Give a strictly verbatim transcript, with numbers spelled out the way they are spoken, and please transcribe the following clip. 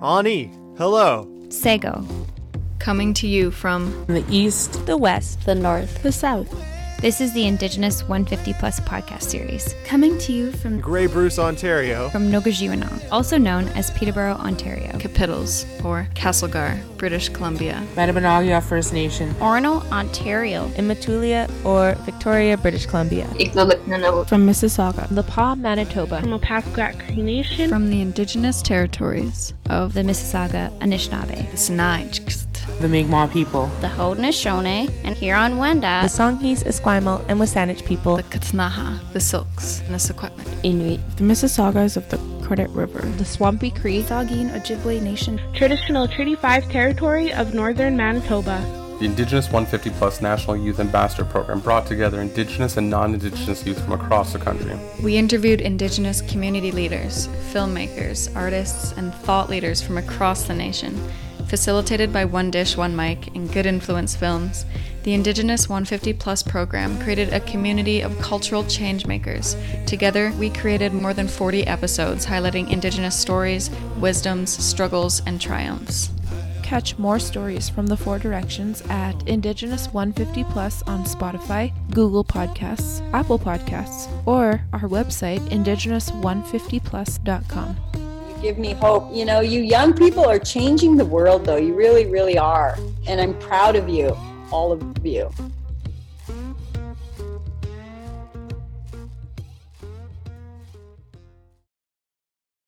Ani, hello. Sego. Coming to you from the east, the west, the north, the south. This is the Indigenous one fifty plus podcast series. Coming to you from Grey Bruce, Ontario. From Nogajiwanong, also known as Peterborough, Ontario. Capitals, or Castlegar, British Columbia. Metabonagia First Nation. Orono, Ontario. In Matulia or Victoria, British Columbia. From Mississauga. La Pas, Manitoba. From Opaskwatt Cree Nation. From the Indigenous territories of the Mississauga, Anishinaabe. The Sinixt. The Mi'kmaq people. The Haudenosaunee, and Huron-Wendat. The Songhees, Esquimalt, and Wasanich people. The Ktunaxa, the Silks, and the Secwepemc. Inuit. The Mississaugas of the Credit River. The Swampy Cree. Saugeen Ojibwe Nation. Traditional Treaty five territory of northern Manitoba. The Indigenous one fifty plus National Youth Ambassador Program brought together Indigenous and non-Indigenous youth from across the country. We interviewed Indigenous community leaders, filmmakers, artists, and thought leaders from across the nation. Facilitated by One Dish, One Mic and Good Influence Films, the Indigenous one fifty plus program created a community of cultural change makers. Together, we created more than forty episodes highlighting Indigenous stories, wisdoms, struggles, and triumphs. Catch more stories from the Four Directions at Indigenous one fifty plus on Spotify, Google Podcasts, Apple Podcasts, or our website, indigenous one fifty plus dot com. Give me hope. You know, you young people are changing the world, though. You really, really are. And I'm proud of you, all of you.